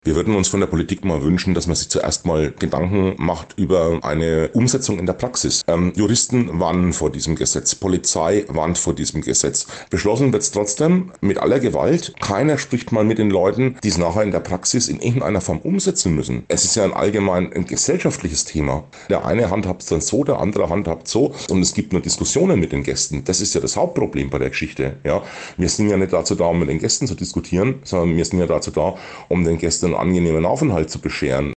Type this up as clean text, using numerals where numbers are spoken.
Wir würden uns von der Politik mal wünschen, dass man sich zuerst mal Gedanken macht über eine Umsetzung in der Praxis. Juristen warnen vor diesem Gesetz, Polizei warnt vor diesem Gesetz. Beschlossen wird es trotzdem mit aller Gewalt. Keiner spricht mal mit den Leuten, die es nachher in der Praxis in irgendeiner Form umsetzen müssen. Es ist ja ein gesellschaftliches Thema. Der eine handhabt es dann so, der andere handhabt so und es gibt nur Diskussionen mit den Gästen. Das ist ja das Hauptproblem bei der Geschichte. Ja, wir sind ja nicht dazu da, um mit den Gästen zu diskutieren, sondern wir sind ja dazu da, um den Gästen einen angenehmen Aufenthalt zu bescheren.